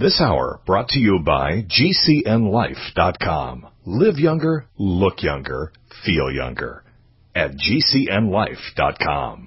This hour brought to you by GCNLife.com. Live younger, look younger, feel younger at GCNLife.com.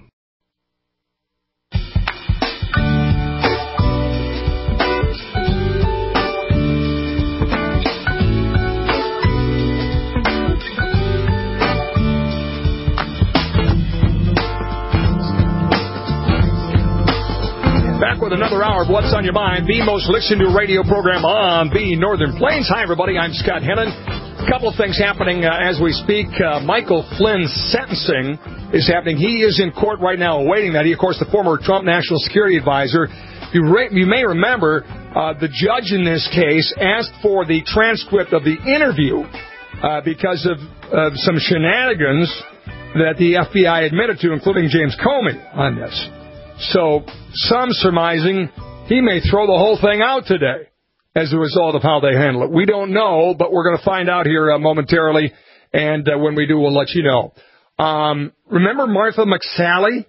Back with another hour of What's on Your Mind, the most listened to radio program on the Northern Plains. Hi, everybody. I'm Scott Hennon. A couple of things happening as we speak. Michael Flynn's sentencing is happening. He is in court right now awaiting that. He, of course, the former Trump National Security Advisor. You may remember the judge in this case asked for the transcript of the interview because of some shenanigans that the FBI admitted to, including James Comey on this. So some surmising he may throw the whole thing out today as a result of how they handle it. We don't know, but we're going to find out here momentarily, and when we do, we'll let you know. Remember Martha McSally?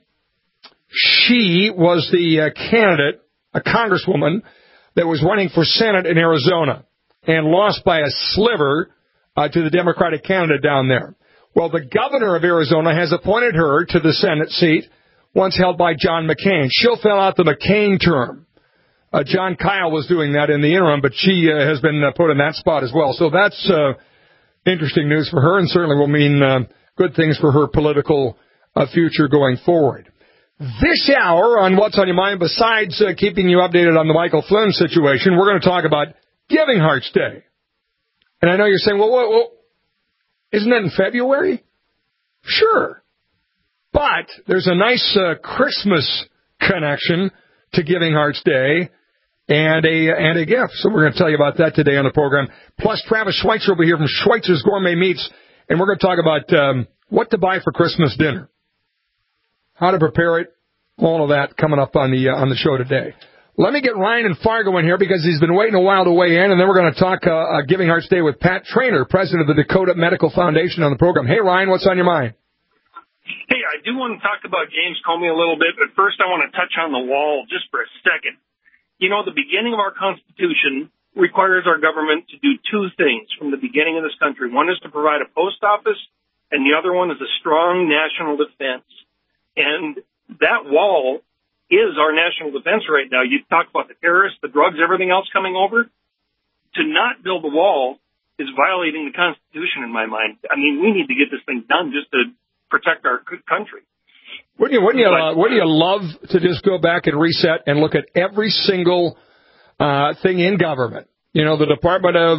She was the candidate, a congresswoman, that was running for Senate in Arizona and lost by a sliver to the Democratic candidate down there. Well, the governor of Arizona has appointed her to the Senate seat, once held by John McCain. She'll fill out the McCain term. John Kyle was doing that in the interim, but she has been put in that spot as well. So that's interesting news for her, and certainly will mean good things for her political future going forward. This hour on What's on Your Mind, besides keeping you updated on the Michael Flynn situation, we're going to talk about Giving Hearts Day. And I know you're saying, well, isn't that in February? Sure. But there's a nice Christmas connection to Giving Hearts Day and a gift. So we're going to tell you about that today on the program. Plus, Travis Schweitzer will be here from Schweitzer's Gourmet Meats, and we're going to talk about what to buy for Christmas dinner, how to prepare it, all of that coming up on the show today. Let me get Ryan in Fargo in here because he's been waiting a while to weigh in, and then we're going to talk Giving Hearts Day with Pat Traynor, president of the Dakota Medical Foundation, on the program. Hey, Ryan, what's on your mind? Hey, I do want to talk about James Comey a little bit, but first I want to touch on the wall just for a second. You know, the beginning of our Constitution requires our government to do two things from the beginning of this country. One is to provide a post office, and the other one is a strong national defense. And that wall is our national defense right now. You talk about the terrorists, the drugs, everything else coming over. To not build the wall is violating the Constitution in my mind. I mean, we need to get this thing done just to protect our country. Wouldn't you love to just go back and reset and look at every single thing in government? You know, the Department of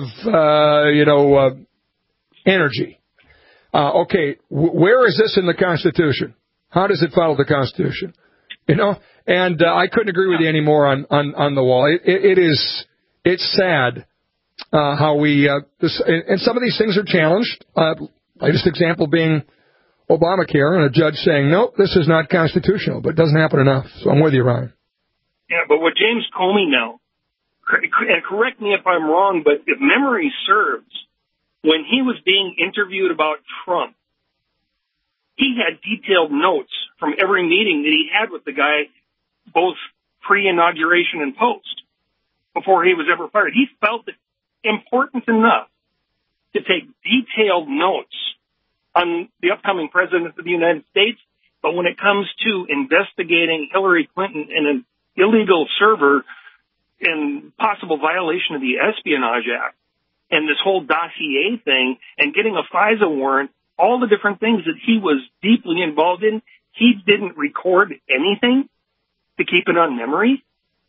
Energy. Okay, where is this in the Constitution? How does it follow the Constitution? You know, and I couldn't agree with you any more on the wall. It's sad how we and some of these things are challenged. Latest example being Obamacare, and a judge saying, nope, this is not constitutional, but it doesn't happen enough. So I'm with you, Ryan. Yeah, but what James Comey now, and correct me if I'm wrong, but if memory serves, when he was being interviewed about Trump, he had detailed notes from every meeting that he had with the guy, both pre-inauguration and post, before he was ever fired. He felt it important enough to take detailed notes on the upcoming president of the United States, but when it comes to investigating Hillary Clinton and an illegal server and possible violation of the Espionage Act and this whole dossier thing and getting a FISA warrant, all the different things that he was deeply involved in, he didn't record anything to keep it on memory.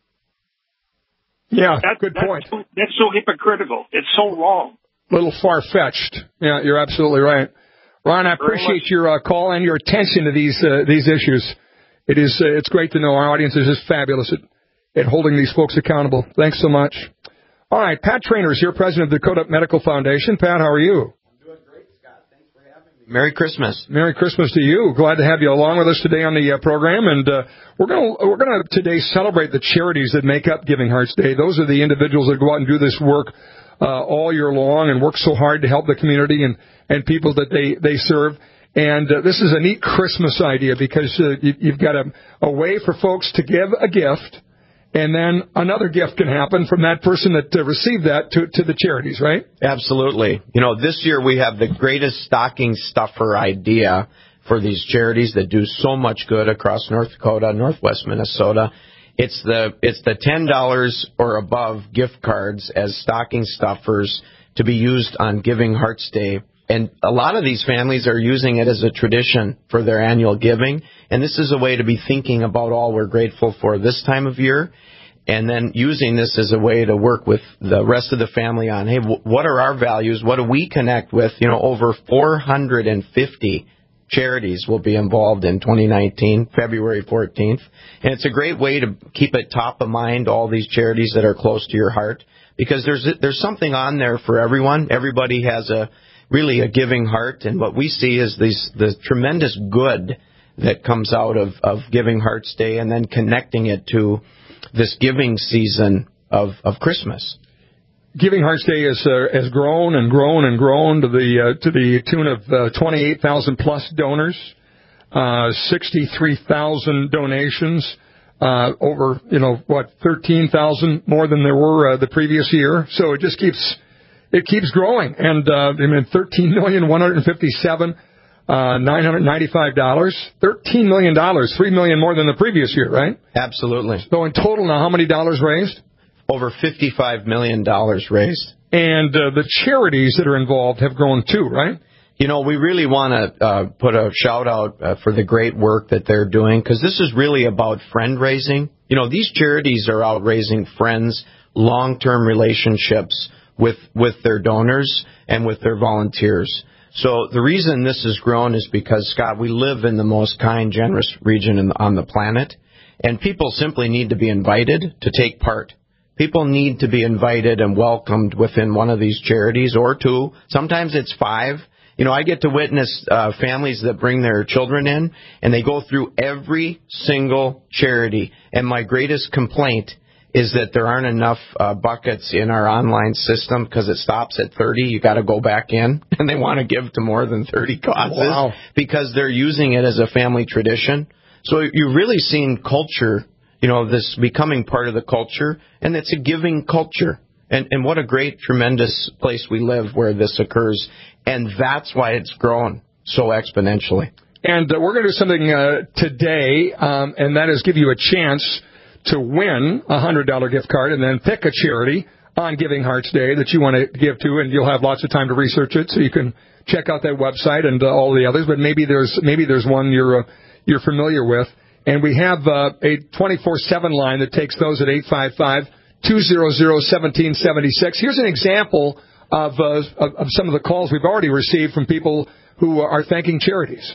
Yeah, good point. That's so hypocritical. It's so wrong. A little far-fetched. Yeah, you're absolutely right. Ron, I appreciate your call and your attention to these issues. It's great to know our audience is just fabulous at holding these folks accountable. Thanks so much. All right, Pat Traynor is here, president of the Dakota Medical Foundation. Pat, how are you? I'm doing great, Scott. Thanks for having me. Merry Christmas. Merry Christmas to you. Glad to have you along with us today on the program. And we're gonna today celebrate the charities that make up Giving Hearts Day. Those are the individuals that go out and do this work all year long and work so hard to help the community and people that they serve. And this is a neat Christmas idea because you've got a way for folks to give a gift and then another gift can happen from that person that received that to the charities, right? Absolutely. This year we have the greatest stocking stuffer idea for these charities that do so much good across North Dakota, Northwest Minnesota. It's the $10 or above gift cards as stocking stuffers to be used on Giving Hearts Day. And a lot of these families are using it as a tradition for their annual giving. And this is a way to be thinking about all we're grateful for this time of year, and then using this as a way to work with the rest of the family on, hey, what are our values? What do we connect with? Over 450 charities will be involved in 2019, February 14th. And it's a great way to keep it top of mind, all these charities that are close to your heart, because there's something on there for everyone. Everybody has really a giving heart, and what we see is the tremendous good that comes out of Giving Hearts Day, and then connecting it to this giving season of Christmas. Giving Hearts Day has grown and grown and grown to the tune of 28,000 plus donors, 63,000 donations, over 13,000 more than there were the previous year. So it just keeps growing, and $13,157,995, $13 million, $3 million more than the previous year, right? Absolutely. So in total, now how many dollars raised? Over $55 million raised. And the charities that are involved have grown too, right? We really want to put a shout out for the great work that they're doing, because this is really about friend raising. These charities are out raising friends, long-term relationships with their donors and with their volunteers. So the reason this has grown is because, Scott, we live in the most kind, generous region on the planet, and people simply need to be invited to take part. People need to be invited and welcomed within one of these charities, or two. Sometimes it's 5. I get to witness families that bring their children in, and they go through every single charity. And my greatest complaint is that there aren't enough buckets in our online system, because it stops at 30. You got to go back in, and they want to give to more than 30 causes. Wow. Because they're using it as a family tradition. So you've really seen culture, this becoming part of the culture, and it's a giving culture. And what a great, tremendous place we live where this occurs. And that's why it's grown so exponentially. And we're going to do something today, and that is give you a chance to win a $100 gift card, and then pick a charity on Giving Hearts Day that you want to give to, and you'll have lots of time to research it, so you can check out that website and all the others. But maybe there's one you're familiar with, and we have a 24/7 line that takes those at 855-200-1776. Here's an example of some of the calls we've already received from people who are thanking charities.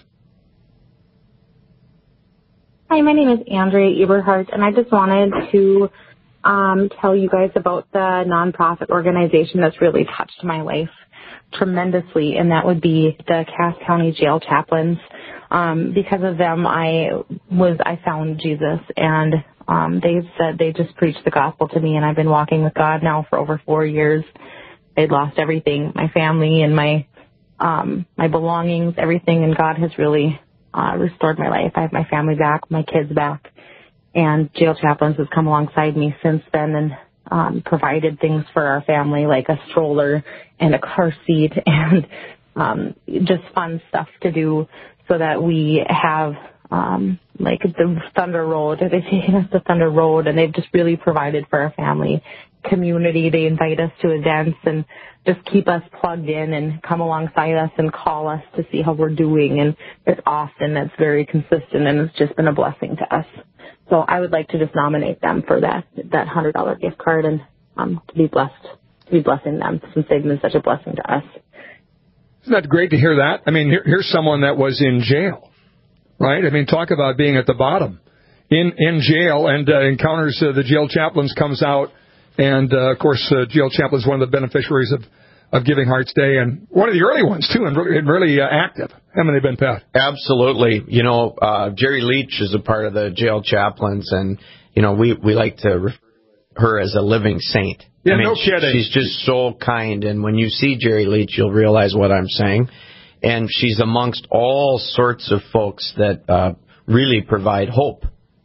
Hi, my name is Andrea Eberhardt, and I just wanted to tell you guys about the nonprofit organization that's really touched my life tremendously, and that would be the Cass County Jail Chaplains. Because of them, I found Jesus, and they said they just preached the gospel to me, and I've been walking with God now for over 4 years. I'd lost everything, my family and my belongings, everything, and God has really restored my life. I have my family back, my kids back, and Jail Chaplains has come alongside me since then and provided things for our family, like a stroller and a car seat and just fun stuff to do, so that we have like the Thunder Road. They've taken us to Thunder Road, and they've just really provided for our family community. They invite us to events and just keep us plugged in and come alongside us and call us to see how we're doing. And it's often, that's very consistent, and it's just been a blessing to us. So I would like to just nominate them for that $100 gift card, and to be blessing them, since they've been such a blessing to us. Isn't that great to hear that? I mean, here's someone that was in jail, right? I mean, talk about being at the bottom in jail, and encounters the Jail Chaplains, comes out, and of course, Jail Chaplains is one of the beneficiaries of Giving Hearts Day, and one of the early ones too, and really active. Haven't they been, Pat? Absolutely. Jerry Leach is a part of the Jail Chaplains, and we like to refer to her as a living saint. Yeah, no kidding. She's just so kind, and when you see Jerry Leach, you'll realize what I'm saying. And she's amongst all sorts of folks that really provide hope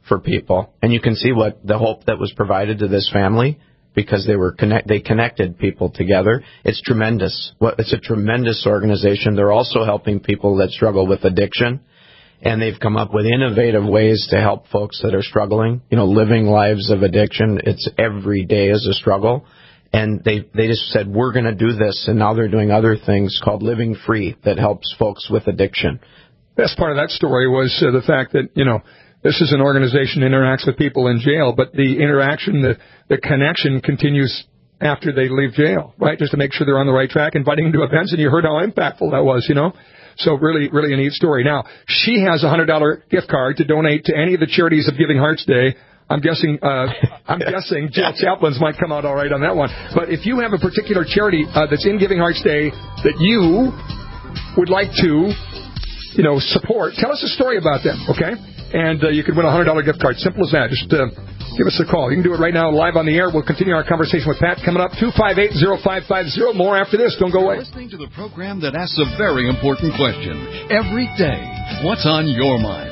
for people. And you can see what the hope that was provided to this family because they connected people together. It's tremendous. It's a tremendous organization. They're also helping people that struggle with addiction. And they've come up with innovative ways to help folks that are struggling, living lives of addiction. It's every day is a struggle. And they just said, we're going to do this. And now they're doing other things called Living Free that helps folks with addiction. Best part of that story was the fact that, this is an organization that interacts with people in jail, but the interaction, the connection continues after they leave jail, right? Just to make sure they're on the right track, inviting them to events, and you heard how impactful that was, So really, really a neat story. Now, she has a $100 gift card to donate to any of the charities of Giving Hearts Day. I'm guessing Jill Chaplin's might come out all right on that one. But if you have a particular charity that's in Giving Hearts Day that you would like to, support, tell us a story about them, okay? And you could win a $100 gift card. Simple as that. Just give us a call. You can do it right now live on the air. We'll continue our conversation with Pat coming up. 258-0550. More after this. Don't go away. Listening to the program that asks a very important question every day. What's on your mind?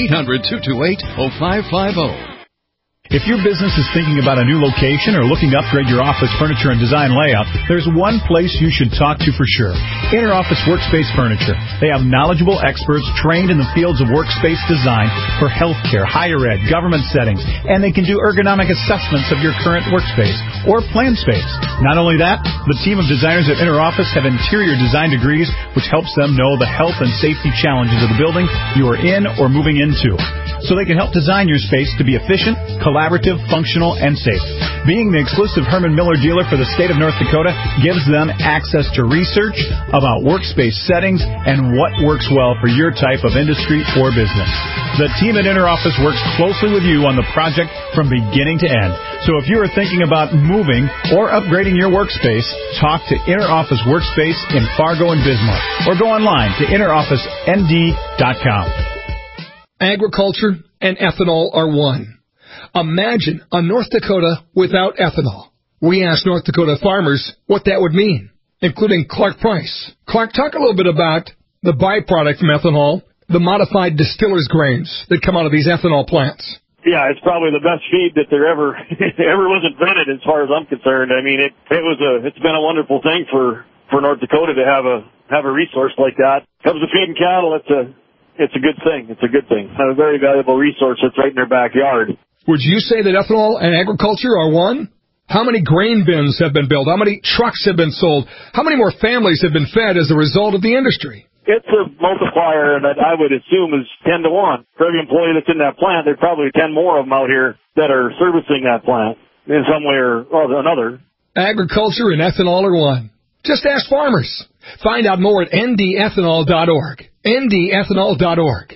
800-228-0550. If your business is thinking about a new location or looking to upgrade your office furniture and design layout, there's one place you should talk to for sure. Interoffice Workspace Furniture. They have knowledgeable experts trained in the fields of workspace design for healthcare, higher ed, government settings, and they can do ergonomic assessments of your current workspace or planned space. Not only that, the team of designers at Interoffice have interior design degrees, which helps them know the health and safety challenges of the building you are in or moving into. So they can help design your space to be efficient, collaborative, functional, and safe. Being the exclusive Herman Miller dealer for the state of North Dakota gives them access to research about workspace settings and what works well for your type of industry or business. The team at Interoffice works closely with you on the project from beginning to end. So if you are thinking about moving or upgrading your workspace, talk to Interoffice Workspace in Fargo and Bismarck, or go online to interofficend.com. Agriculture and ethanol are one. Imagine a North Dakota without ethanol. We asked North Dakota farmers what that would mean, including Clark Price. Clark, talk a little bit about the byproduct from ethanol, the modified distiller's grains that come out of these ethanol plants. Yeah, it's probably the best feed that there ever was invented, as far as I'm concerned. I mean, it's been a wonderful thing for North Dakota to have a resource like that. Comes to feeding cattle, it's a good thing. It's a good thing. It's a very valuable resource that's right in their backyard. Would you say that ethanol and agriculture are one? How many grain bins have been built? How many trucks have been sold? How many more families have been fed as a result of the industry? It's a multiplier that I would assume is 10 to 1. For every employee that's in that plant, there's probably 10 more of them out here that are servicing that plant in some way or another. Agriculture and ethanol are one. Just ask farmers. Find out more at ndethanol.org. ndethanol.org.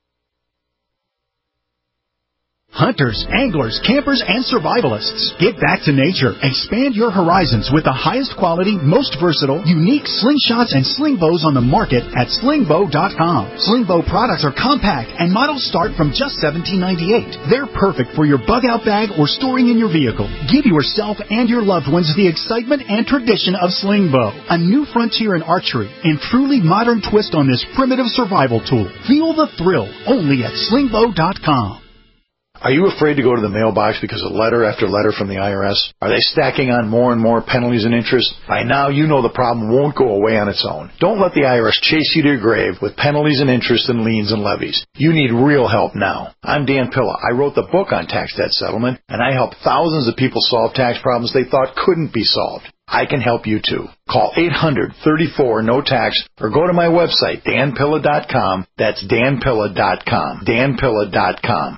Hunters, anglers, campers, and survivalists. Get back to nature. Expand your horizons with the highest quality, most versatile, unique slingshots and sling bows on the market at slingbow.com. Slingbow products are compact and models start from just $17.98. They're perfect for your bug-out bag or storing in your vehicle. Give yourself and your loved ones the excitement and tradition of Slingbow, a new frontier in archery and truly modern twist on this primitive survival tool. Feel the thrill only at slingbow.com. Are you afraid to go to the mailbox because of letter after letter from the IRS? Are they stacking on more and more penalties and interest? By now, you know the problem won't go away on its own. Don't let the IRS chase you to your grave with penalties and interest and liens and levies. You need real help now. I'm Dan Pilla. I wrote the book on tax debt settlement, and I help thousands of people solve tax problems they thought couldn't be solved. I can help you too. Call 800-34-NO-TAX or go to my website, danpilla.com. That's danpilla.com. danpilla.com.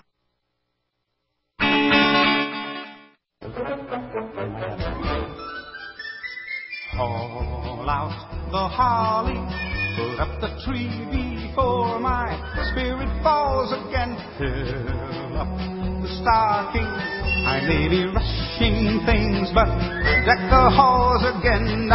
Haul out the holly, put up the tree before my spirit falls again. Fill up the stocking, I may be rushing things, but deck the halls again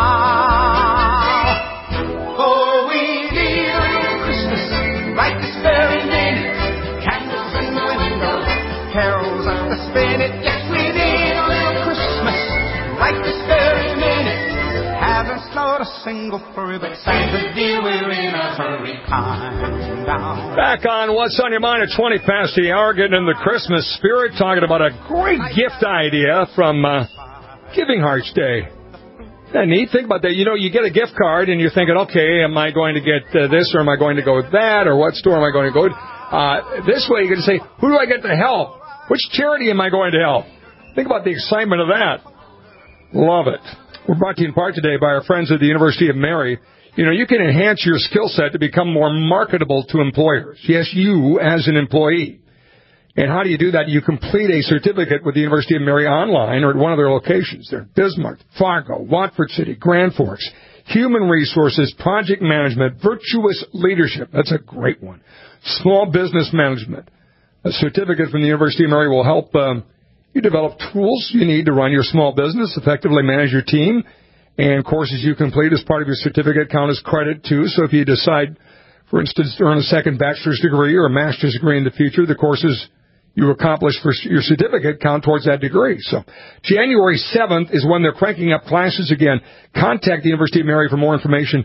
now. For we need a little Christmas right this very minute. Candles in the window, carols at the spinet. Yes, we need a little Christmas right this very minute. Haven't slowed but a single furry, but Santa dear, we're in a hurry, climb down. Back on What's on Your Mind at 20 past the hour, getting in the Christmas spirit, talking about a great gift idea from Giving Hearts Day. Yeah, neat. Think about that. You know, you get a gift card and you're thinking, okay, am I going to get this or am I going to go with that, or what store am I going to go to? This way you can say, who do I get to help? Which charity am I going to help? Think about the excitement of that. Love it. We're brought to you in part today by our friends at the University of Mary. You know, you can enhance your skill set to become more marketable to employers. Yes, you as an employee. And how do you do that? You complete a certificate with the University of Mary online or at one of their locations. They're Bismarck, Fargo, Watford City, Grand Forks. Human resources, project management, virtuous leadership. That's a great one. Small business management. A certificate from the University of Mary will help you develop tools you need to run your small business, effectively manage your team, and courses you complete as part of your certificate count as credit, too. So if you decide, for instance, to earn a second bachelor's degree or a master's degree in the future, the courses you accomplish for your certificate count towards that degree. So January 7th is when they're cranking up classes again. Contact the University of Mary for more information,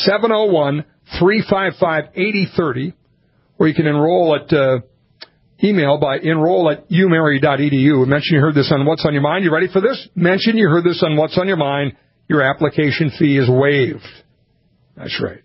701-355-8030, or you can enroll at email by enroll@umary.edu. Mention you heard this on What's on Your Mind. You ready for this? Mention you heard this on What's on Your Mind. Your application fee is waived. That's right.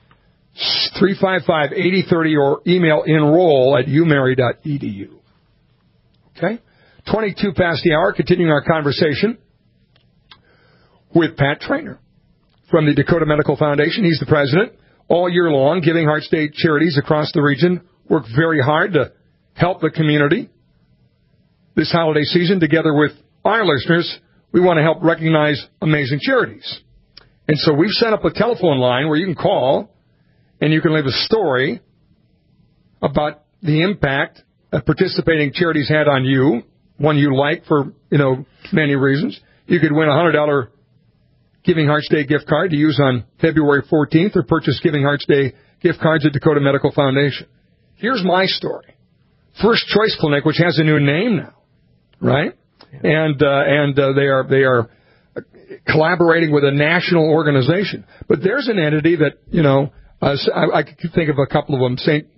355-8030 or email enroll@umary.edu. Okay? 22 past the hour, continuing our conversation with Pat Traynor from the Dakota Medical Foundation. He's the president. All year long, Giving Hearts Day charities across the region work very hard to help the community. This holiday season, together with our listeners, we want to help recognize amazing charities. And so we've set up a telephone line where you can call and you can leave a story about the impact that participating charities had on you, one you like for, many reasons. You could win a $100 Giving Hearts Day gift card to use on February 14th or purchase Giving Hearts Day gift cards at Dakota Medical Foundation. Here's my story. First Choice Clinic, which has a new name now, right? And they are collaborating with a national organization. But there's an entity that, I could think of a couple of them.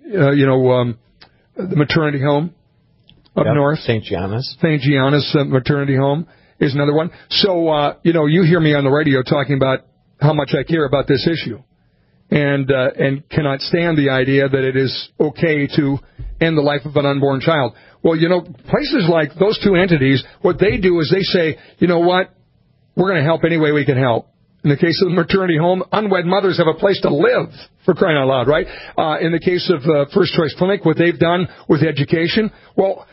The maternity home up north. St. Gianna's. St. Gianna's maternity home is another one. So, you hear me on the radio talking about how much I care about this issue and cannot stand the idea that it is okay to end the life of an unborn child. Well, places like those two entities, what they do is they say, you know what, we're going to help any way we can help. In the case of the maternity home, unwed mothers have a place to live, for crying out loud, right? In the case of First Choice Clinic, what they've done with education, well,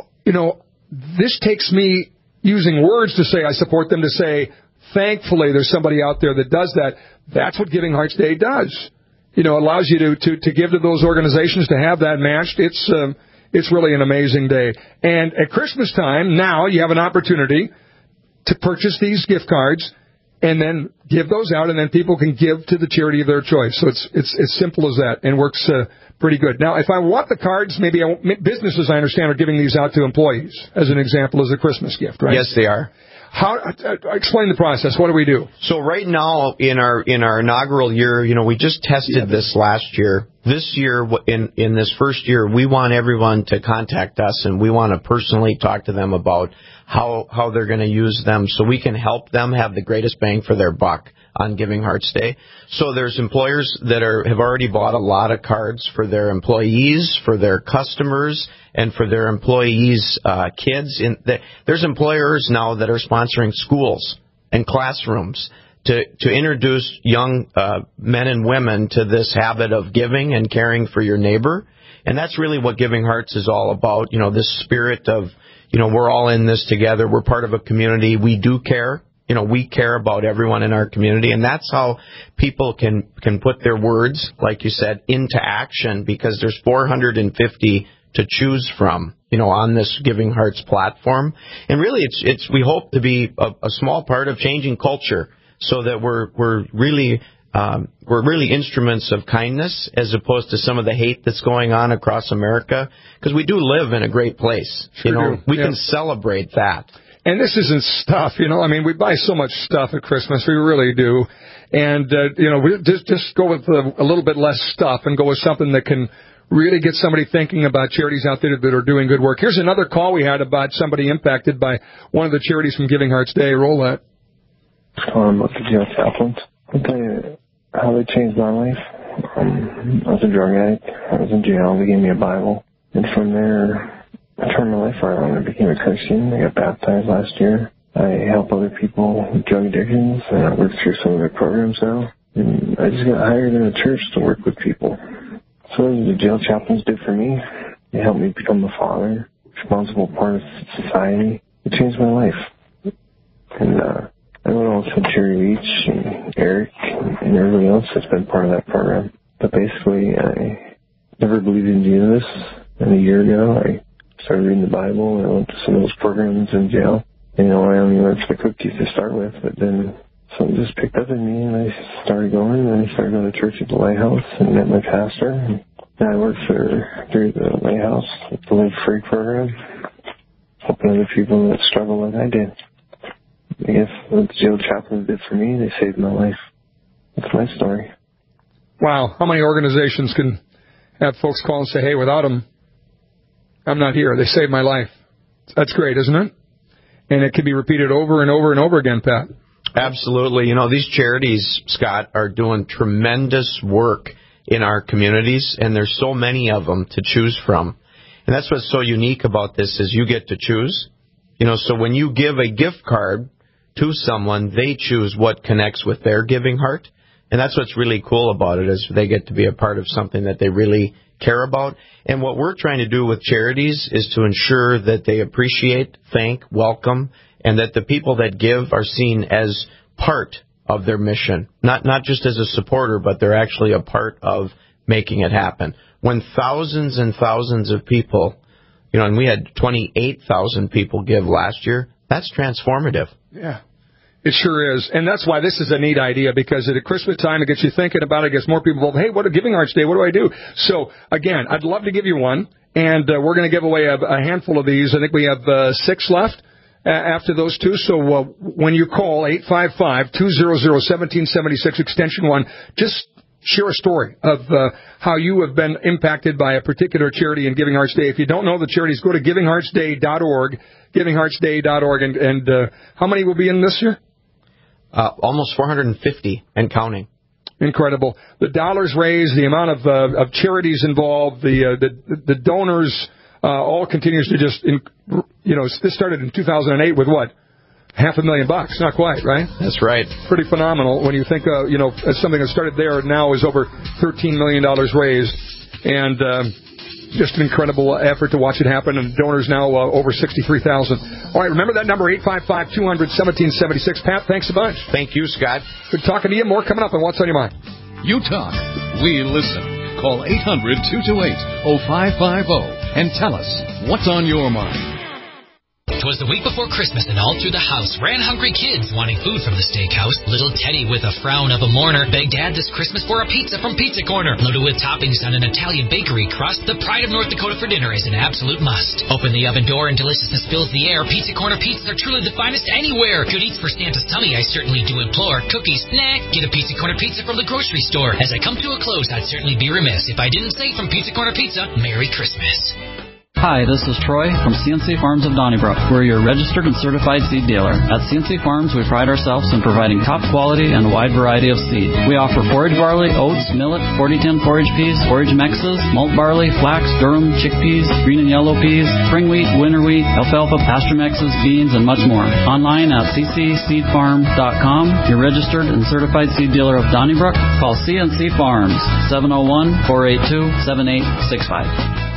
this takes me using words to say I support them to say, thankfully there's somebody out there that does that. That's what Giving Hearts Day does. Allows you to give to those organizations, to have that matched. It's really an amazing day. And at Christmas time, now you have an opportunity to purchase these gift cards and then give those out, and then people can give to the charity of their choice. So it's simple as that, and works pretty good. Now, if I want the cards, maybe businesses, I understand, are giving these out to employees, as an example, as a Christmas gift, right? Yes, they are. How? Explain the process. What do we do? So right now, in our inaugural year, we just tested this last year. This year, in this first year, we want everyone to contact us, and we want to personally talk to them about how they're going to use them, so we can help them have the greatest bang for their buck on Giving Hearts Day. So there's employers that have already bought a lot of cards for their employees, for their customers, and for their employees' kids. There's employers now that are sponsoring schools and classrooms to introduce young men and women to this habit of giving and caring for your neighbor. And that's really what Giving Hearts is all about, this spirit of, we're all in this together. We're part of a community. We do care. We care about everyone in our community, and that's how people can put their words, like you said, into action, because there's 450 to choose from, on this Giving Hearts platform. And really, we hope to be a small part of changing culture, so that we're really instruments of kindness, as opposed to some of the hate that's going on across America, because we do live in a great place. We can celebrate that. And this isn't stuff, we buy so much stuff at Christmas, we really do. And, we just go with a little bit less stuff and go with something that can really get somebody thinking about charities out there that are doing good work. Here's another call we had about somebody impacted by one of the charities from Giving Hearts Day. Roll that. About the jail chaplains. I'll tell you how they changed my life. I was a drug addict. I was in jail. They gave me a Bible. And from there, I turned my life around. I became a Christian. I got baptized last year. I help other people with drug addictions, and I work through some of their programs now. And I just got hired in a church to work with people. So what the jail chaplains did for me, they helped me become a father, responsible part of society. It changed my life. And I would also Jerry Reach and Eric and everybody else that's been part of that program. But basically, I never believed in Jesus. And a year ago, I started reading the Bible, and I went to some of those programs in jail. And, I only went for the cookies to start with, but then something just picked up in me, and I started going, and I started going to church at the Lighthouse and met my pastor. And I worked through the Lighthouse with the Live Free program, helping other people that struggle like I did. I guess what the jail chaplains did for me, they saved my life. That's my story. Wow. How many organizations can have folks call and say, hey, without them, I'm not here. They saved my life. That's great, isn't it? And it can be repeated over and over and over again, Pat. Absolutely. These charities, Scott, are doing tremendous work in our communities, and there's so many of them to choose from. And that's what's so unique about this is you get to choose. So when you give a gift card to someone, they choose what connects with their giving heart. And that's what's really cool about it is they get to be a part of something that they really care about. And what we're trying to do with charities is to ensure that they appreciate, thank, welcome, and that the people that give are seen as part of their mission. Not just as a supporter, but they're actually a part of making it happen. When thousands and thousands of people, and we had 28,000 people give last year, that's transformative. Yeah. It sure is. And that's why this is a neat idea, because at Christmas time, it gets you thinking about it. It gets more people involved. Hey, what a Giving Hearts Day. What do I do? So, again, I'd love to give you one. And we're going to give away a handful of these. I think we have 6 left after those two. So when you call 855-200-1776, extension 1, just share a story of how you have been impacted by a particular charity in Giving Hearts Day. If you don't know the charities, go to givingheartsday.org, givingheartsday.org. And how many will be in this year? Almost 450 and counting. Incredible. The dollars raised, the amount of charities involved, the donors, all continues to just, this started in 2008 with what? $500,000, not quite, right? That's right. Pretty phenomenal when you think, something that started there now is over $13 million raised. And, just an incredible effort to watch it happen, and donors now over 63,000. All right, remember that number, 855-200-1776. Pat, thanks a bunch. Thank you, Scott. Good talking to you. More coming up on What's on Your Mind. You talk, we listen. Call 800-228-0550 and tell us what's on your mind. 'Twas the week before Christmas, and all through the house ran hungry kids wanting food from the steakhouse. Little Teddy, with a frown of a mourner, begged Dad this Christmas for a pizza from Pizza Corner, loaded with toppings on an Italian bakery crust. The pride of North Dakota for dinner is an absolute must. Open the oven door and deliciousness fills the air. Pizza Corner pizzas are truly the finest anywhere. Good eats for Santa's tummy, I certainly do implore. Cookies, nah, get a Pizza Corner pizza from the grocery store. As I come to a close, I'd certainly be remiss if I didn't say from Pizza Corner Pizza, Merry Christmas. Hi, this is Troy from CNC Farms of Donnybrook. We're your registered and certified seed dealer. At CNC Farms, we pride ourselves in providing top quality and a wide variety of seed. We offer forage barley, oats, millet, 40-10 forage peas, forage mixes, malt barley, flax, durum, chickpeas, green and yellow peas, spring wheat, winter wheat, alfalfa, pasture mixes, beans, and much more. Online at ccseedfarm.com. Your registered and certified seed dealer of Donnybrook. Call CNC Farms, 701-482-7865.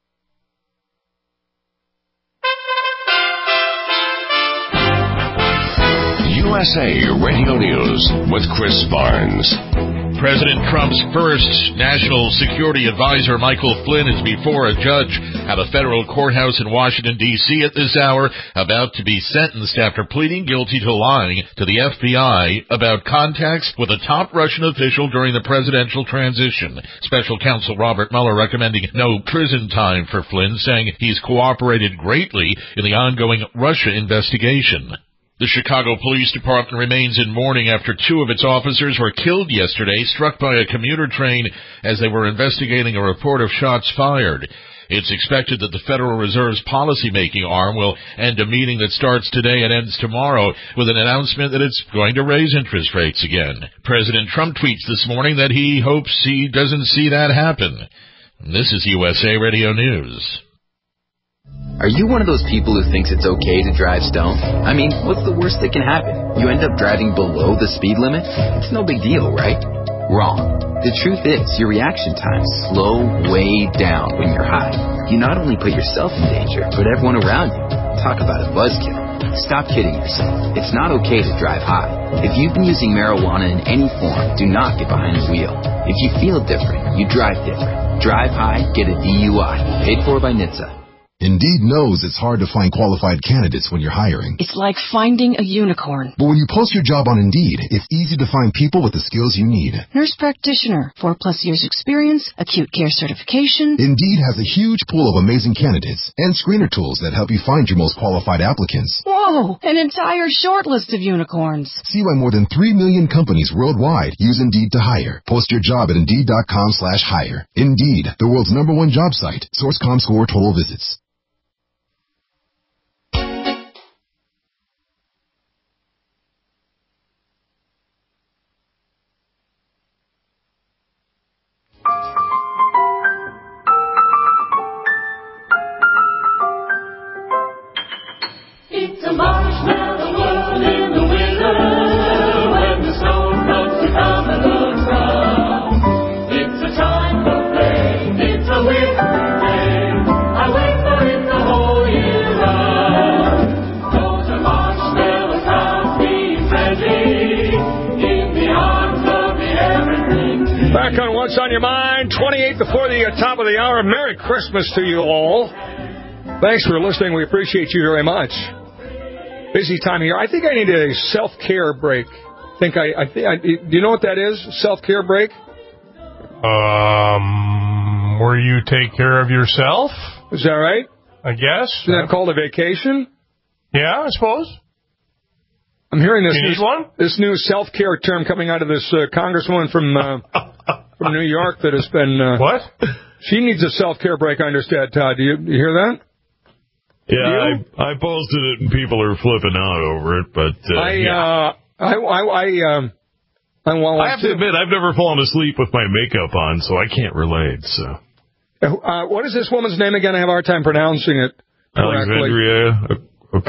USA Radio News with Chris Barnes. President Trump's first national security advisor, Michael Flynn, is before a judge at a federal courthouse in Washington, D.C. at this hour, about to be sentenced after pleading guilty to lying to the FBI about contacts with a top Russian official during the presidential transition. Special counsel Robert Mueller recommending no prison time for Flynn, saying he's cooperated greatly in the ongoing Russia investigation. The Chicago Police Department remains in mourning after 2 of its officers were killed yesterday, struck by a commuter train as they were investigating a report of shots fired. It's expected that the Federal Reserve's policymaking arm will end a meeting that starts today and ends tomorrow with an announcement that it's going to raise interest rates again. President Trump tweets this morning that he hopes he doesn't see that happen. This is USA Radio News. Are you one of those people who thinks it's okay to drive stoned? I mean, what's the worst that can happen? You end up driving below the speed limit? It's no big deal, right? Wrong. The truth is, your reaction times slow way down when you're high. You not only put yourself in danger, but everyone around you. Talk about a buzzkill. Stop kidding yourself. It's not okay to drive high. If you've been using marijuana in any form, do not get behind the wheel. If you feel different, you drive different. Drive high, get a DUI. Paid for by NHTSA. Indeed knows it's hard to find qualified candidates when you're hiring. It's like finding a unicorn. But when you post your job on Indeed, it's easy to find people with the skills you need. Nurse practitioner, 4+ years experience, acute care certification. Indeed has a huge pool of amazing candidates and screener tools that help you find your most qualified applicants. Whoa, an entire short list of unicorns. See why more than 3 million companies worldwide use Indeed to hire. Post your job at Indeed.com/hire. Indeed, the world's #1 job site. Source ComScore total visits. It's a marshmallow world in the winter when the snow comes to cover the ground. It's a time for play, it's a winter day. I wait for it the whole year round. Those are marshmallow clouds being ready in the arms of the evergreen tree. Back on What's on Your Mind, 28 before the top of the hour. Merry Christmas to you all. Thanks for listening. We appreciate you very much. Busy time here. I think I need a self-care break. Do you know what that is? Self-care break? Where you take care of yourself? Is that right? I guess. Isn't that called a vacation? Yeah, I suppose. I'm hearing this new self-care term coming out of this congresswoman from New York that has been... what? She needs a self-care break, I understand, Todd. Do you hear that? Yeah, I posted it and people are flipping out over it, but I have to admit I've never fallen asleep with my makeup on, so I can't relate. So, what is this woman's name again? I have a hard time pronouncing it correctly. Alexandria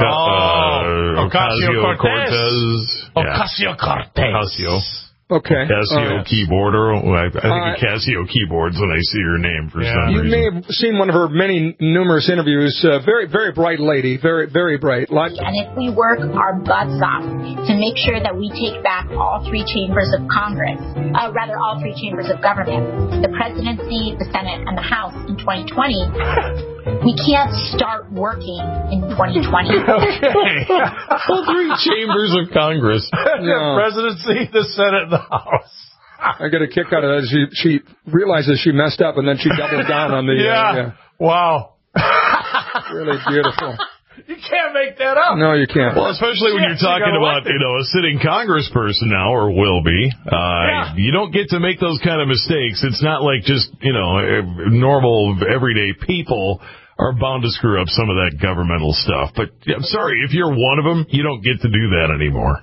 Ocasio-Cortez. Ocasio-Cortez. Okay. Casio keyboarder. I think of Casio keyboards when I see her name for some reason. You may have seen one of her numerous interviews. Very, very bright lady. Very, very bright. And if we work our butts off to make sure that we take back all 3 chambers of Congress, all 3 chambers of government, the presidency, the Senate, and the House in 2020, we can't start working in 2020. Okay. All 3 chambers of Congress. The presidency, the Senate, and the House. I get a kick out of that. She realizes she messed up, and then she doubles down on the... yeah. Wow. Really beautiful. You can't make that up. No, you can't. Well, especially when you're talking about, a sitting congressperson now, or will be. You don't get to make those kind of mistakes. It's not like just, normal, everyday people are bound to screw up some of that governmental stuff. But I'm sorry, if you're one of them, you don't get to do that anymore.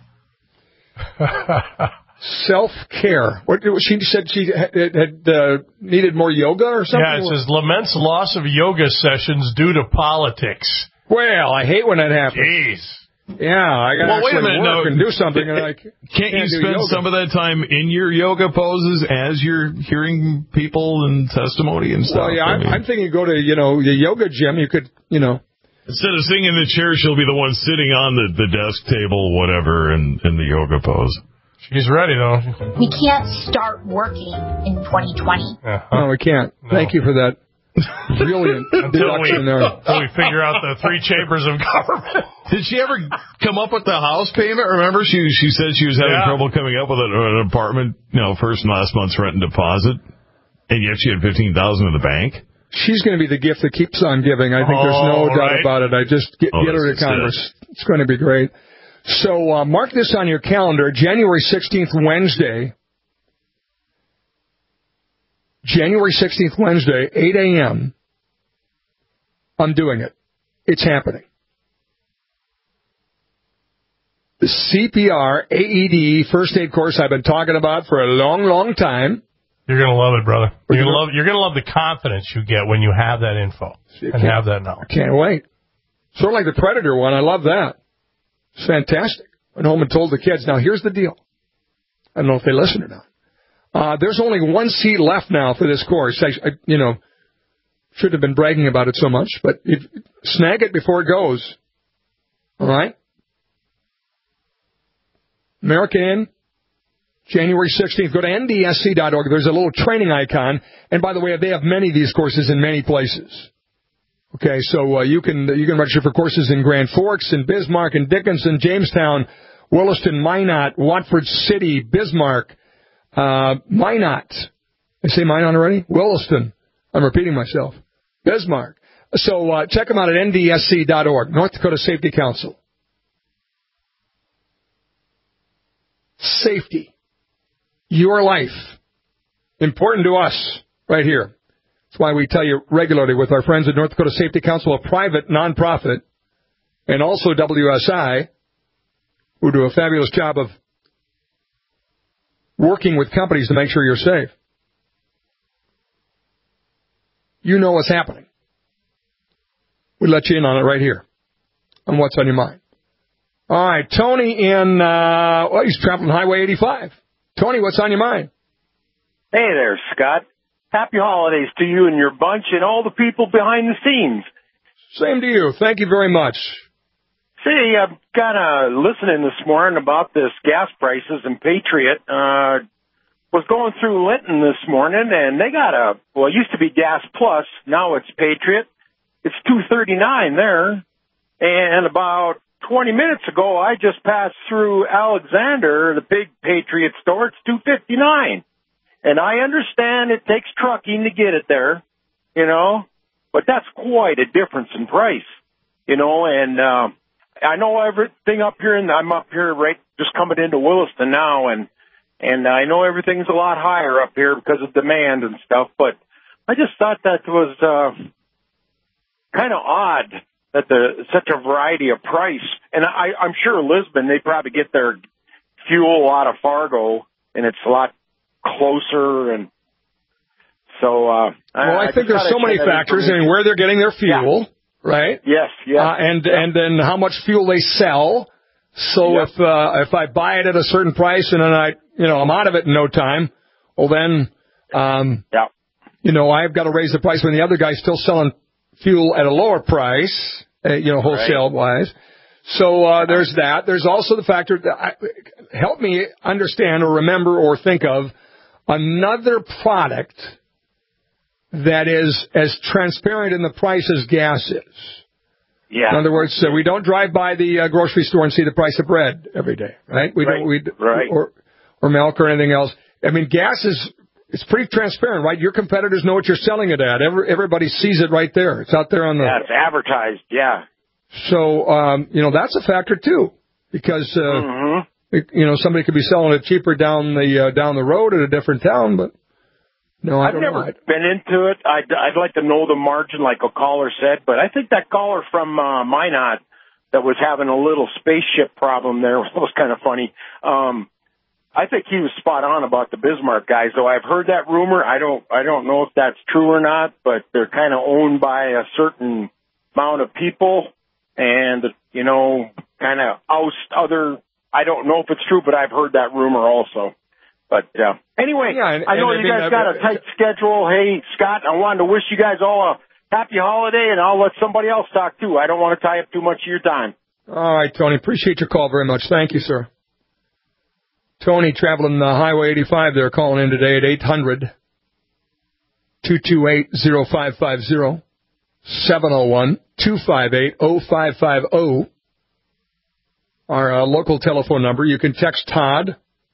Self-care. What she said she had needed more yoga or something? Yeah, it says laments loss of yoga sessions due to politics. Well, I hate when that happens. Jeez. Yeah, I got to work and do something. And can't you spend some of that time in your yoga poses as you're hearing people and testimony and stuff? Well, yeah, I'm thinking go to, the yoga gym. You could, Instead of sitting in the chair, she'll be the one sitting on the desk table, whatever, in the yoga pose. She's ready, though. We can't start working in 2020. No, we can't. No. Thank you for that. Brilliant deduction there. Until we figure out the 3 chambers of government. Did she ever come up with the house payment? Remember, she said she was having trouble coming up with an apartment, first and last month's rent and deposit, and yet she had $15,000 in the bank. She's going to be the gift that keeps on giving. I think there's no doubt about it. I just get her to Congress. It's going to be great. So mark this on your calendar, January 16th, Wednesday. January 16th, Wednesday, 8 a.m. I'm doing it. It's happening. The CPR, AED, first aid course I've been talking about for a long, long time. You're going to love it, brother. You're going to love the confidence you get when you have that info and have that knowledge. I can't wait. Sort of like the Predator one. I love that. It's fantastic. Went home and told the kids, now here's the deal. I don't know if they listen or not. There's only one seat left now for this course. I should have been bragging about it so much, but snag it before it goes. All right? American Inn, January 16th. Go to ndsc.org. There's a little training icon. And by the way, they have many of these courses in many places. Okay, so you can register for courses in Grand Forks, in Bismarck, in Dickinson, Jamestown, Williston, Minot, Watford City, Bismarck, Minot. I say Minot already? Williston. I'm repeating myself. Bismarck. So check them out at ndsc.org, North Dakota Safety Council. Safety. Your life. Important to us right here. That's why we tell you regularly with our friends at North Dakota Safety Council, a private nonprofit, and also WSI, who do a fabulous job of working with companies to make sure you're safe. You know what's happening. We let you in on it right here on What's on Your Mind. All right, Tony he's traveling Highway 85. Tony, what's on your mind? Hey there, Scott. Happy holidays to you and your bunch and all the people behind the scenes. Same to you. Thank you very much. See, I'm kind of listening this morning about this gas prices, and Patriot was going through Linton this morning, and they got it used to be Gas Plus. Now it's Patriot. It's $2.39 there. And about 20 minutes ago, I just passed through Alexander, the big Patriot store. It's $2.59. And I understand it takes trucking to get it there, but that's quite a difference in price, and I know everything up here, and I'm up here right just coming into Williston now, and I know everything's a lot higher up here because of demand and stuff, but I just thought that was kind of odd that such a variety of price. And I'm sure Lisbon, they probably get their fuel out of Fargo, and it's a lot closer, and so I think there's so many factors. I mean, where they're getting their fuel, right? Yes. And then how much fuel they sell. So if I buy it at a certain price and then I'm out of it in no time, well then I've got to raise the price when the other guy's still selling fuel at a lower price, wholesale wise. So there's that. There's also the factor that help me understand or remember or think of another product that is as transparent in the price as gas is. Yeah. In other words, we don't drive by the grocery store and see the price of bread every day, right? Or milk or anything else. I mean, gas it's pretty transparent, right? Your competitors know what you're selling it at. Everybody sees it right there. It's out there on the... Yeah, it's advertised, yeah. So, that's a factor too, because, somebody could be selling it cheaper down the road at a different town, but I don't know. I've never been into it. I'd like to know the margin, like a caller said, but I think that caller from Minot that was having a little spaceship problem there was kind of funny. I think he was spot on about the Bismarck guys, though I've heard that rumor. I don't know if that's true or not, but they're kind of owned by a certain amount of people. And, kind of oust other, I don't know if it's true, but I've heard that rumor also. But anyway, I know you guys got a tight schedule. Hey, Scott, I wanted to wish you guys all a happy holiday, and I'll let somebody else talk, too. I don't want to tie up too much of your time. All right, Tony. Appreciate your call very much. Thank you, sir. Tony traveling Highway 85 there, calling in today at 800-228-0550. 701-258-0550. Our local telephone number. You can text Todd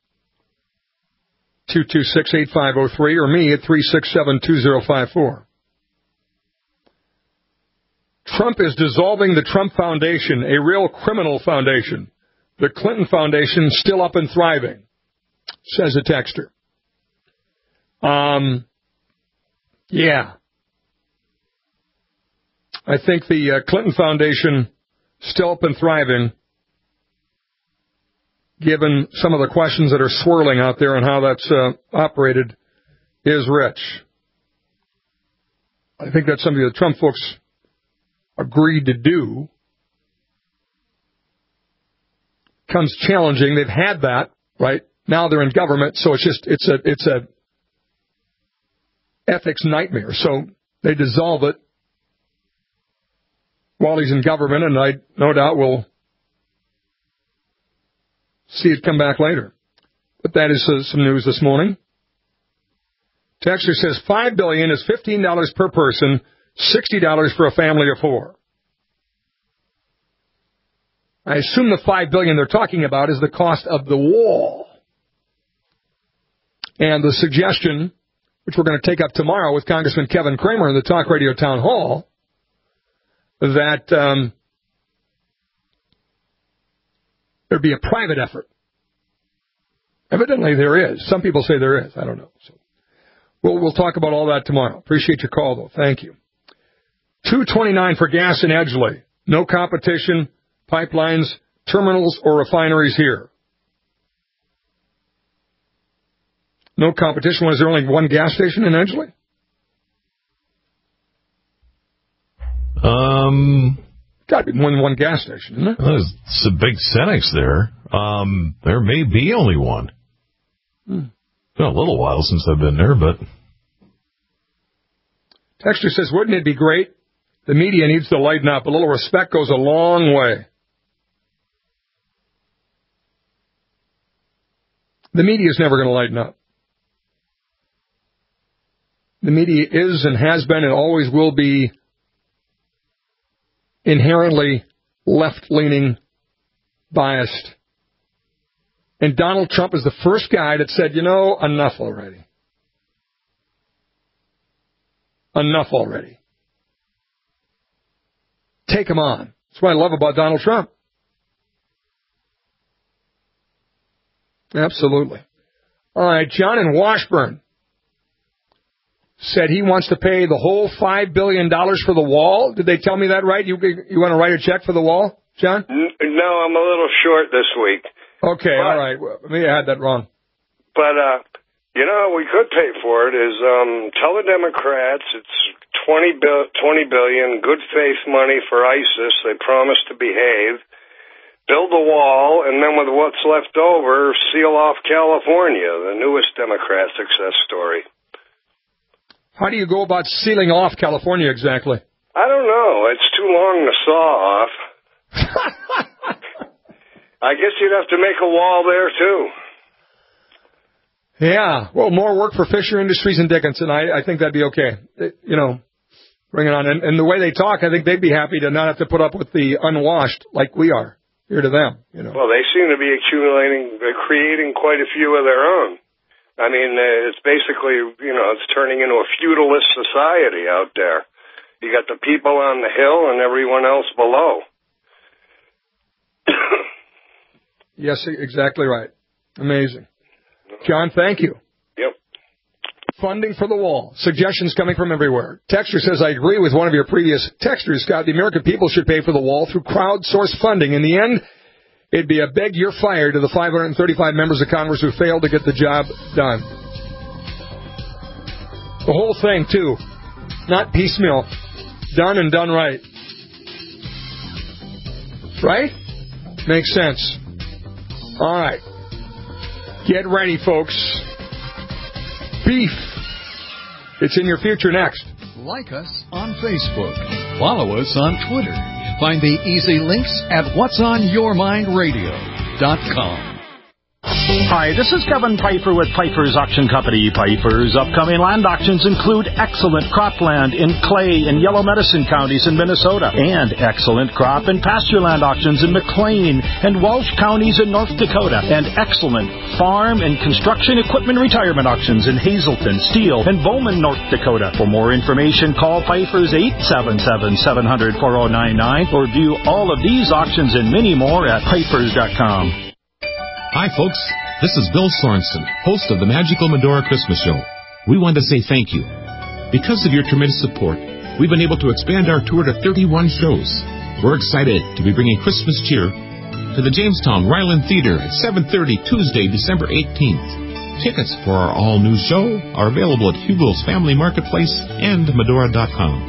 226-8503 or me at 367-2054. Trump is dissolving the Trump Foundation, a real criminal foundation. The Clinton Foundation still up and thriving, says a texter. Yeah. I think the Clinton Foundation still up and thriving, given some of the questions that are swirling out there and how that's operated, is rich. I think that's something the Trump folks agreed to do. Comes challenging. They've had that, right? Now they're in government, so it's a ethics nightmare. So they dissolve it while he's in government, and I no doubt will see it come back later. But that is some news this morning. Texter says $5 billion is $15 per person, $60 for a family of four. I assume the $5 billion they're talking about is the cost of the wall. And the suggestion, which we're going to take up tomorrow with Congressman Kevin Cramer in the Talk Radio Town Hall, that there'd be a private effort. Evidently there is. Some people say there is. I don't know. So we'll talk about all that tomorrow. Appreciate your call, though. Thank you. $2.29 for gas in Edgeley. No competition, pipelines, terminals, or refineries here. No competition. Was there only one gas station in Edgeley? Got to be more than one gas station, isn't there? There's some big Cenex there. There may be only one. It's been a little while since I've been there, but... Texter says, wouldn't it be great? The media needs to lighten up. A little respect goes a long way. The media is never going to lighten up. The media is and has been and always will be inherently left-leaning, biased. And Donald Trump is the first guy that said, enough already. Enough already. Take him on. That's what I love about Donald Trump. Absolutely. All right, John in Washburn said he wants to pay the whole $5 billion for the wall. Did they tell me that right? You want to write a check for the wall, John? No, I'm a little short this week. Okay, all right. Well, maybe I had that wrong. But, we could pay for it is tell the Democrats it's $20 billion, good faith money for ISIS. They promise to behave. Build a wall, and then with what's left over, seal off California, the newest Democrat success story. How do you go about sealing off California exactly? I don't know. It's too long to saw off. I guess you'd have to make a wall there, too. Yeah. Well, more work for Fisher Industries and Dickinson. I think that'd be okay. Bring it on. And the way they talk, I think they'd be happy to not have to put up with the unwashed like we are here to them. Well, they seem to be creating quite a few of their own. I mean, it's basically, it's turning into a feudalist society out there. You got the people on the hill and everyone else below. Yes, exactly right. Amazing. John, thank you. Yep. Funding for the wall. Suggestions coming from everywhere. Texter says, I agree with one of your previous texters, Scott. The American people should pay for the wall through crowdsourced funding. In the end, it'd be a beg you're fired to the 535 members of Congress who failed to get the job done. The whole thing, too. Not piecemeal. Done and done right. Right? Makes sense. All right. Get ready, folks. Beef. It's in your future next. Like us on Facebook. Follow us on Twitter. Find the easy links at whatsonyourmindradio.com. Hi, this is Kevin Pfeiffer with Pfeiffer's Auction Company. Pfeiffer's upcoming land auctions include excellent cropland in Clay and Yellow Medicine counties in Minnesota, and excellent crop and pasture land auctions in McLean and Walsh counties in North Dakota, and excellent farm and construction equipment retirement auctions in Hazleton, Steele, and Bowman, North Dakota. For more information, call Pfeiffer's 877-700-4099 or view all of these auctions and many more at Pfeiffer's.com. Hi, folks. This is Bill Sorensen, host of the Magical Medora Christmas Show. We want to say thank you. Because of your tremendous support, we've been able to expand our tour to 31 shows. We're excited to be bringing Christmas cheer to the Jamestown Ryland Theater at 7:30 Tuesday, December 18th. Tickets for our all-new show are available at Hugel's Family Marketplace and Medora.com.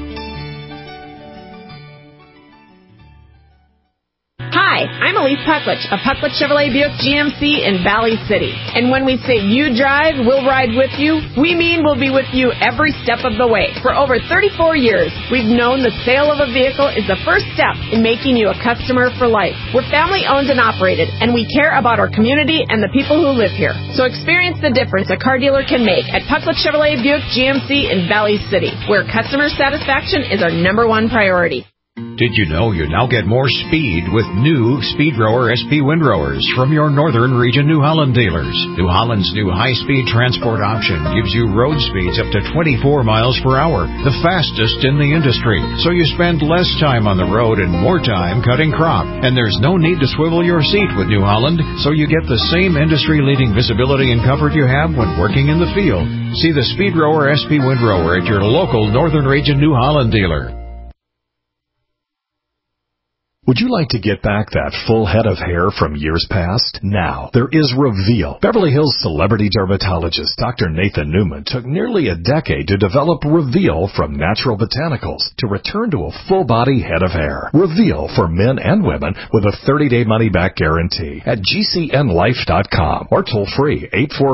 Hi, I'm Elise Pucklich of Pucklich Chevrolet Buick GMC in Valley City. And when we say you drive, we'll ride with you, we mean we'll be with you every step of the way. For over 34 years, we've known the sale of a vehicle is the first step in making you a customer for life. We're family owned and operated, and we care about our community and the people who live here. So experience the difference a car dealer can make at Pucklich Chevrolet Buick GMC in Valley City, where customer satisfaction is our number one priority. Did you know you now get more speed with new Speedrower SP windrowers from your Northern Region New Holland dealers? New Holland's new high-speed transport option gives you road speeds up to 24 miles per hour, the fastest in the industry. So you spend less time on the road and more time cutting crop. And there's no need to swivel your seat with New Holland, so you get the same industry-leading visibility and comfort you have when working in the field. See the Speedrower SP windrower at your local Northern Region New Holland dealer. Would you like to get back that full head of hair from years past? Now, there is Reveal. Beverly Hills celebrity dermatologist Dr. Nathan Newman took nearly a decade to develop Reveal from natural botanicals to return to a full-body head of hair. Reveal for men and women with a 30-day money-back guarantee at GCNlife.com or toll free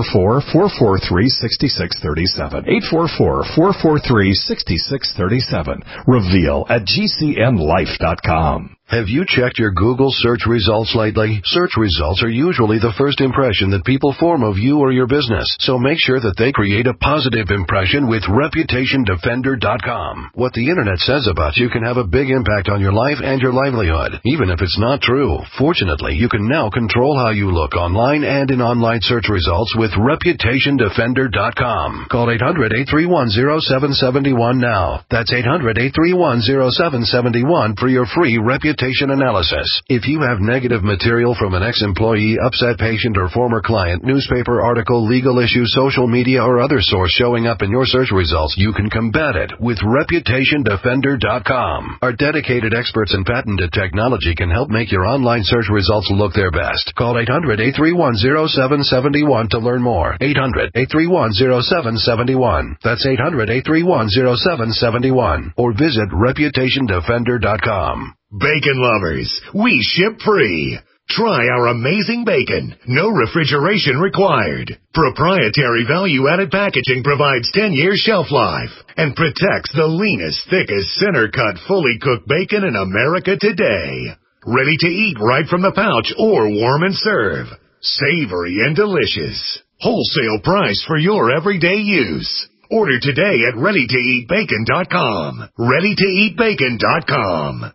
844-443-6637. 844-443-6637. Reveal at GCNlife.com. Have you checked your Google search results lately? Search results are usually the first impression that people form of you or your business, so make sure that they create a positive impression with ReputationDefender.com. What the Internet says about you can have a big impact on your life and your livelihood, even if it's not true. Fortunately, you can now control how you look online and in online search results with ReputationDefender.com. Call 800-831-0771 now. That's 800-831-0771 for your free reputation analysis. If you have negative material from an ex-employee, upset patient, or former client, newspaper article, legal issue, social media, or other source showing up in your search results, you can combat it with ReputationDefender.com. Our dedicated experts in patented technology can help make your online search results look their best. Call 800-831-0771 to learn more. 800-831-0771. That's 800-831-0771. Or visit ReputationDefender.com. Bacon lovers, we ship free. Try our amazing bacon. No refrigeration required. Proprietary value-added packaging provides 10 years shelf life and protects the leanest, thickest, center-cut, fully cooked bacon in America today. Ready to eat right from the pouch or warm and serve. Savory and delicious. Wholesale price for your everyday use. Order today at ReadyToEatBacon.com. ReadyToEatBacon.com.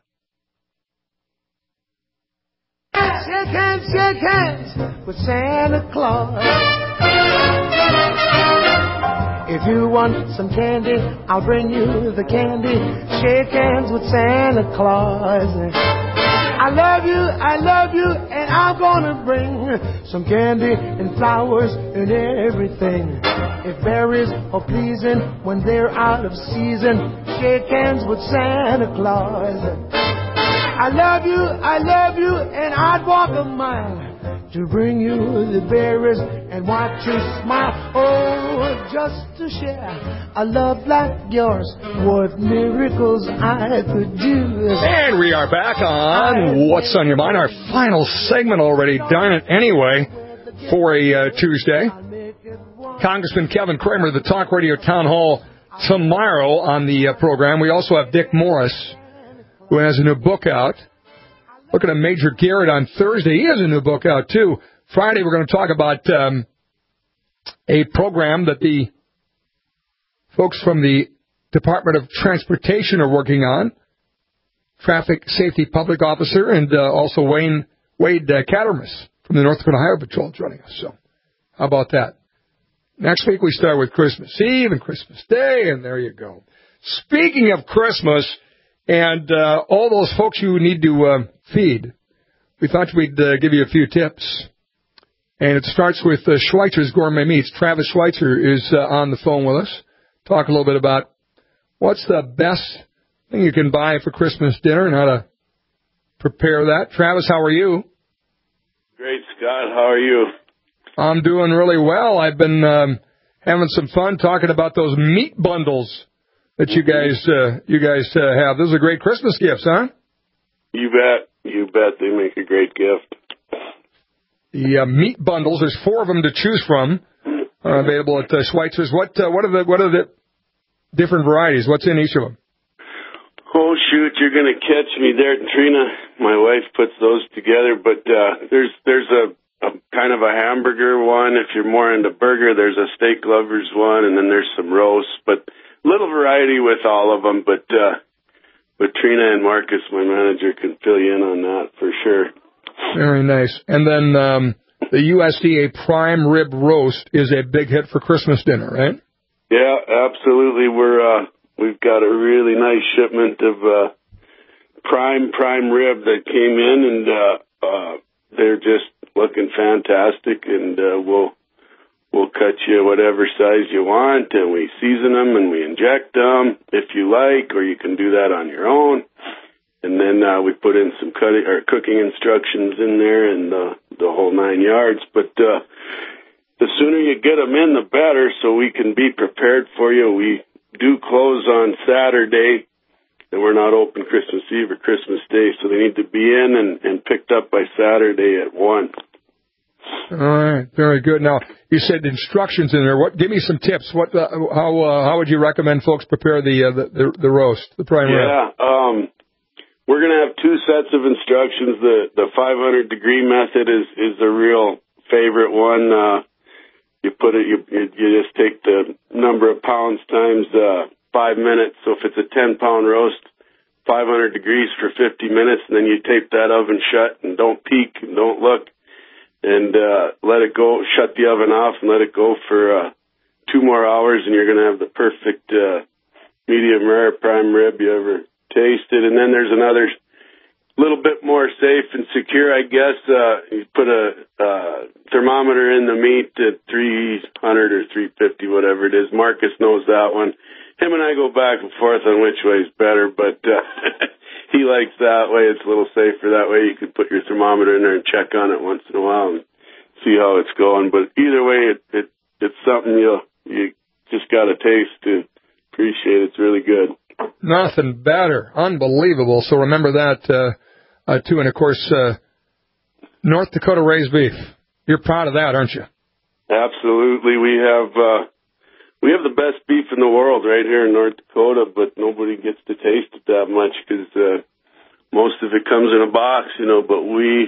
Shake hands with Santa Claus. If you want some candy, I'll bring you the candy. Shake hands with Santa Claus. I love you, and I'm gonna bring some candy and flowers and everything. If berries are pleasing when they're out of season, shake hands with Santa Claus. I love you, and I'd walk a mile to bring you the berries and watch you smile. Oh, just to share a love like yours, what miracles I could do. And we are back on What's on Your Mind, our final segment already. Darn it, anyway, for a Tuesday. Congressman Kevin Kramer, the Talk Radio Town Hall tomorrow on the program. We also have Dick Morris, who has a new book out. Looking at Major Garrett on Thursday. He has a new book out, too. Friday, we're going to talk about a program that the folks from the Department of Transportation are working on. Traffic Safety Public Officer, and also Wade Cattermas from the North Dakota Highway Patrol joining us. So how about that? Next week we start with Christmas Eve and Christmas Day, and there you go. Speaking of Christmas and all those folks you need to feed, we thought we'd give you a few tips. And it starts with Schweitzer's Gourmet Meats. Travis Schweitzer is on the phone with us. Talk a little bit about what's the best thing you can buy for Christmas dinner and how to prepare that. Travis, how are you? Great, Scott. How are you? I'm doing really well. I've been having some fun talking about those meat bundles that you guys have. Those are great Christmas gifts, huh? You bet. You bet. They make a great gift. The meat bundles. There's 4 of them to choose from. Available at Schweitzer's. What are the different varieties? What's in each of them? Oh, shoot, you're going to catch me there, Trina. My wife puts those together, but there's a kind of a hamburger one. If you're more into burger, there's a steak lovers one, and then there's some roasts, but little variety with all of them. But Trina and Marcus, my manager, can fill you in on that for sure. Very nice. And then the USDA prime rib roast is a big hit for Christmas dinner, right? Yeah, absolutely. We've got a really nice shipment of prime rib that came in, and they're just looking fantastic. And we'll cut you whatever size you want, and we season them and we inject them if you like, or you can do that on your own. And then we put in some cooking instructions in there and the whole 9 yards. But the sooner you get them in, the better, so we can be prepared for you. We do close on Saturday, and we're not open Christmas Eve or Christmas Day, so they need to be in and picked up by Saturday at 1. All right, very good. Now, you said instructions in there. Give me some tips. How would you recommend folks prepare the roast, the prime rib? Yeah, we're going to have 2 sets of instructions. The 500-degree method is the real favorite one. You just take the number of pounds times 5 minutes. So if it's a 10-pound roast, 500 degrees for 50 minutes, and then you tape that oven shut and don't peek and don't look, and let it go. Shut the oven off and let it go for 2 more hours, and you're going to have the perfect medium rare prime rib you ever tasted. And then there's another little bit more safe and secure, I guess. You put a thermometer in the meat at 300 or 350, whatever it is. Marcus knows that one. Him and I go back and forth on which way is better, but he likes that way. It's a little safer that way. You can put your thermometer in there and check on it once in a while and see how it's going. But either way, it's something you just got to taste to appreciate. It's really good. Nothing better. Unbelievable. So remember that, too. And, of course, North Dakota raised beef. You're proud of that, aren't you? Absolutely. We have the best beef in the world right here in North Dakota, but nobody gets to taste it that much because most of it comes in a box, but we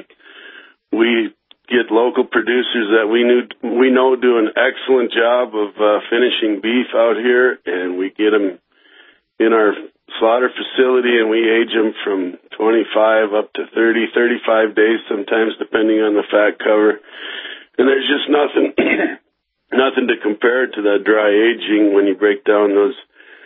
get local producers that we know do an excellent job of finishing beef out here, and we get them in our slaughter facility, and we age them from 25 up to 30, 35 days sometimes, depending on the fat cover. And there's just nothing to compare to that dry aging when you break down those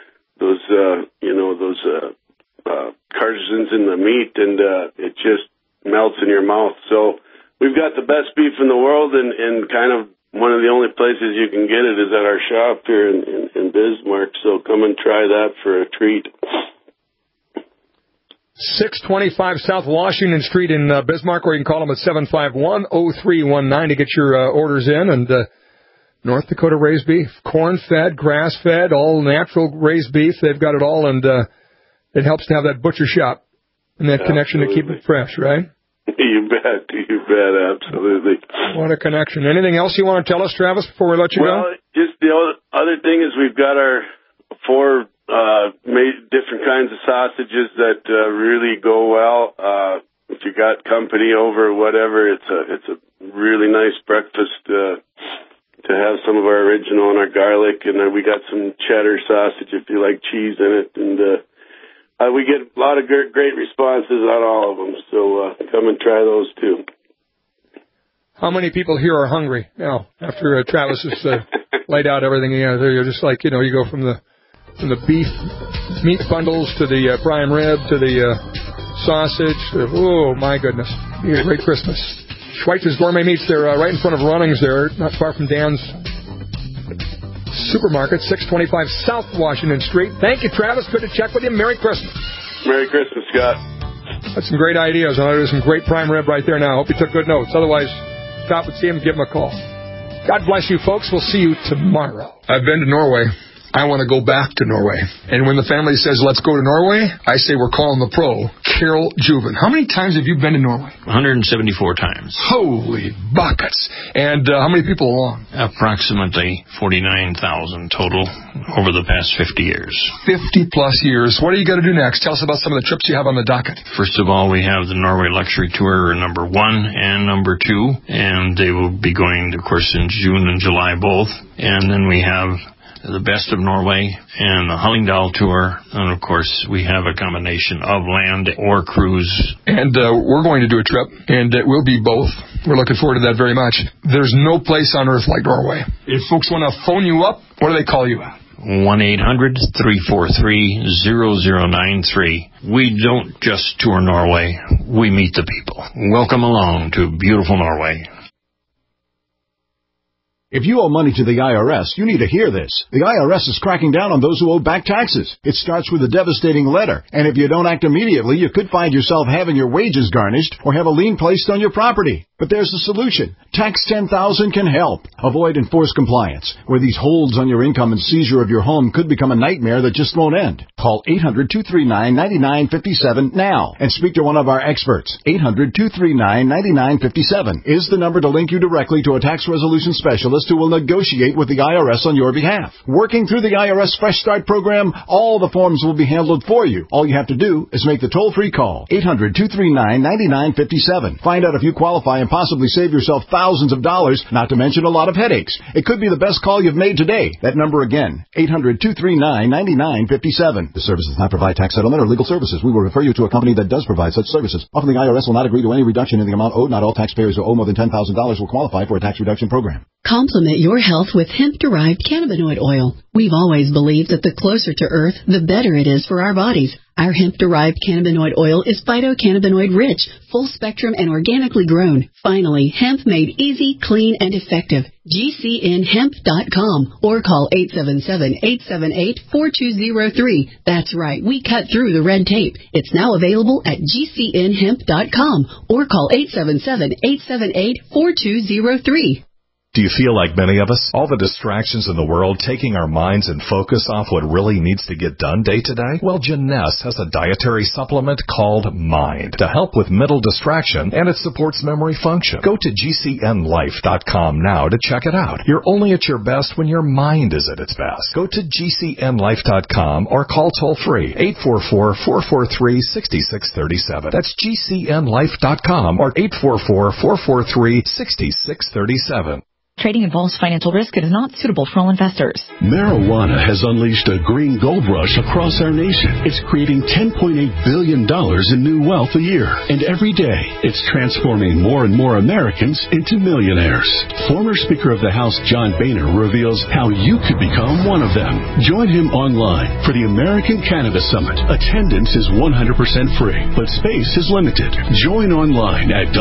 carcasses in the meat, and it just melts in your mouth. So we've got the best beef in the world, and kind of one of the only places you can get it is at our shop here in Bismarck. So come and try that for a treat. 625 South Washington Street in Bismarck, or you can call them at 751-0319 to get your orders in. And North Dakota raised beef, corn-fed, grass-fed, all natural raised beef. They've got it all, and it helps to have that butcher shop and that connection to keep it fresh, right? You bet, absolutely. What a connection. Anything else you want to tell us, Travis, before we let you go? Well, just the other thing is we've got our 4 different kinds of sausages that really go well. if you got company over or whatever, it's a really nice breakfast to have some of our original and our garlic, and we got some cheddar sausage if you like cheese in it, and we get a lot of great responses on all of them, so come and try those too. How many people here are hungry now after Travis has laid out everything? You're just like, you go from the beef meat bundles to the prime rib to the sausage. Oh, my goodness. You get a great Christmas. Schweitzer's Gourmet Meats, they're right in front of Runnings there, not far from Dan's Supermarket, 625 South Washington Street. Thank you, Travis. Good to check with you. Merry Christmas. Merry Christmas, Scott. That's some great ideas. I know there's some great prime rib right there now. Hope you took good notes. Otherwise, stop and see him, give him a call. God bless you, folks. We'll see you tomorrow. I've been to Norway. I want to go back to Norway. And when the family says, let's go to Norway, I say we're calling the pro, Carol Juven. How many times have you been to Norway? 174 times. Holy buckets. And how many people along? Approximately 49,000 total over the past 50 years. 50-plus years. What are you going to do next? Tell us about some of the trips you have on the docket. First of all, we have the Norway Luxury Tour number 1 and number 2. And they will be going, of course, in June and July both. And then we have the Best of Norway and the Hallingdal Tour. And, of course, we have a combination of land or cruise. And we're going to do a trip, and it will be both. We're looking forward to that very much. There's no place on earth like Norway. If folks want to phone you up, what do they call you at? 1-800-343-0093. We don't just tour Norway. We meet the people. Welcome along to beautiful Norway. If you owe money to the IRS, you need to hear this. The IRS is cracking down on those who owe back taxes. It starts with a devastating letter, and if you don't act immediately, you could find yourself having your wages garnished or have a lien placed on your property. But there's a solution. Tax 10,000 can help. Avoid enforced compliance, where these holds on your income and seizure of your home could become a nightmare that just won't end. Call 800-239-9957 now and speak to one of our experts. 800-239-9957 is the number to link you directly to a tax resolution specialist who will negotiate with the IRS on your behalf. Working through the IRS Fresh Start program, all the forms will be handled for you. All you have to do is make the toll-free call. 800-239-9957. Find out if you qualify and possibly save yourself thousands of dollars, not to mention a lot of headaches. It could be the best call you've made today. That number again, 800-239-9957. This service does not provide tax settlement or legal services. We will refer you to a company that does provide such services. Often the IRS will not agree to any reduction in the amount owed. Not all taxpayers who owe more than $10,000 will qualify for a tax reduction program. Complement your health with hemp-derived cannabinoid oil. We've always believed that the closer to Earth, the better it is for our bodies. Our hemp-derived cannabinoid oil is phytocannabinoid-rich, full-spectrum, and organically grown. Finally, hemp made easy, clean, and effective. GCNhemp.com or call 877-878-4203. That's right, we cut through the red tape. It's now available at GCNhemp.com or call 877-878-4203. Do you feel like many of us? All the distractions in the world taking our minds and focus off what really needs to get done day to day? Well, Jeunesse has a dietary supplement called Mind to help with mental distraction, and it supports memory function. Go to GCNlife.com now to check it out. You're only at your best when your mind is at its best. Go to GCNlife.com or call toll-free 844-443-6637. That's GCNlife.com or 844-443-6637. Trading involves financial risk and is not suitable for all investors. Marijuana has unleashed a green gold rush across our nation. It's creating $10.8 billion in new wealth a year. And every day, it's transforming more and more Americans into millionaires. Former Speaker of the House John Boehner reveals how you could become one of them. Join him online for the American Cannabis Summit. Attendance is 100% free, but space is limited. Join online at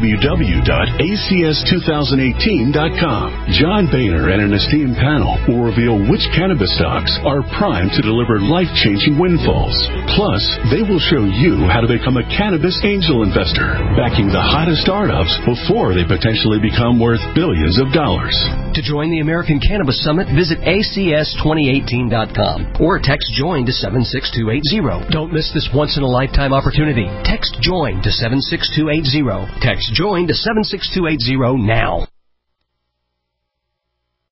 www.acs2018.com. John Boehner and an esteemed panel will reveal which cannabis stocks are primed to deliver life-changing windfalls. Plus, they will show you how to become a cannabis angel investor, backing the hottest startups before they potentially become worth billions of dollars. To join the American Cannabis Summit, visit acs2018.com or text JOIN to 76280. Don't miss this once-in-a-lifetime opportunity. Text JOIN to 76280. Text JOIN to 76280 now.